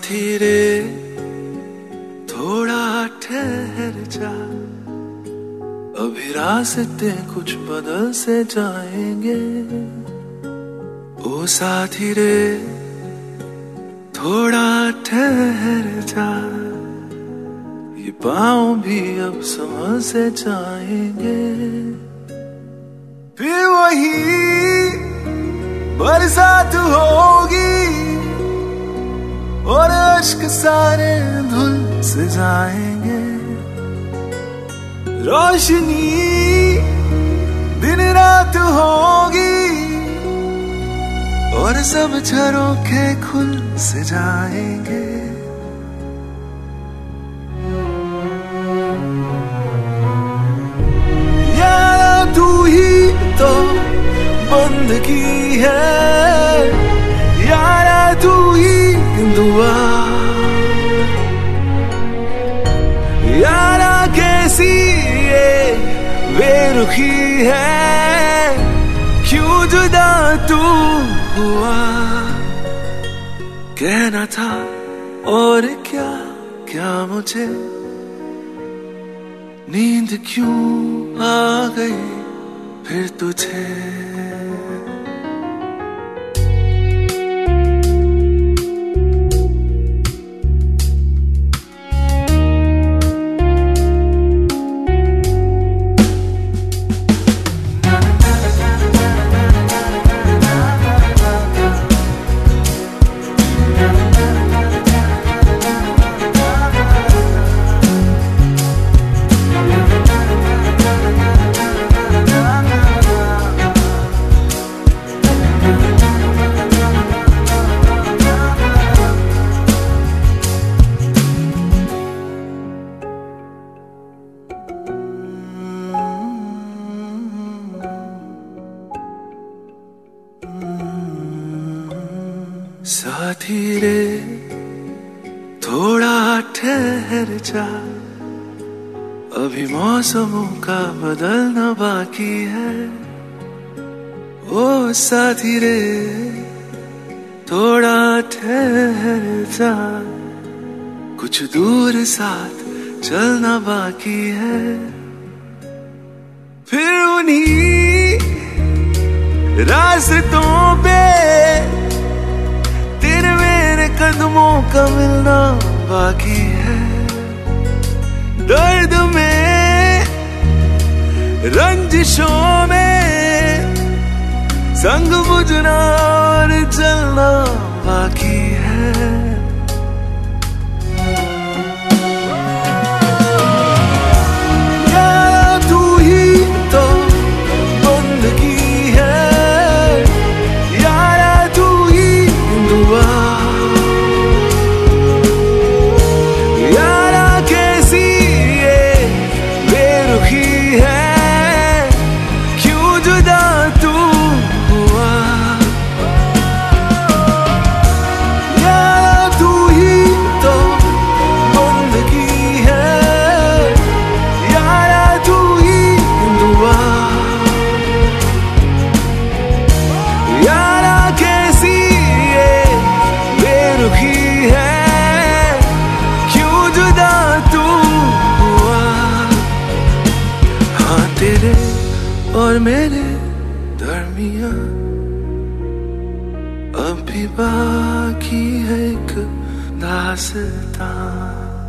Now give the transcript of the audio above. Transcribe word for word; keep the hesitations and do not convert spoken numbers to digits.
साथी रे थोड़ा ठहर जा, अभी रास्ते कुछ बदल से जाएंगे। ओ साथी रे थोड़ा ठहर जा, ये पाँव भी अब संभल से जाएंगे। फिर वही बरसात होगी और अश्क सारे धुल से जाएंगे। रोशनी दिन रात होगी और सब झरोखे खुल से जाएंगे। यार तू ही तो बंदगी है, यारा तू ही दुआ, यारा कैसी ये बेरुखी है, क्यों जुदा तू हुआ। कहना था और क्या क्या मुझे, नींद क्यों आ गई फिर तुझे। साथी रे थोड़ा ठहर जा, अभी मौसमों का बदलना बाकी है। ओ साथी रे थोड़ा ठहर जा, कुछ दूर साथ चलना बाकी है। फिर उन्हीं रास्तों पे तेरे मेरे कदमों का मिलना बाकी है। दर्द में रंजिशों में संग बुझना और चलना बाकी है। यार तू ही तो बंदगी है, यारा तू ही दुआ, यारा कैसी ये बेरुखी है, क्यों जुदा तू हुआ। यारा तू ही तो बंदगी है, यारा तू ही दुआ, यारा कैसी ये बेरुखी है, क्यों जुदा तू हुआ। हाँ तेरे और मेरे दरमियां अब भी बाकी है एक दास्तां।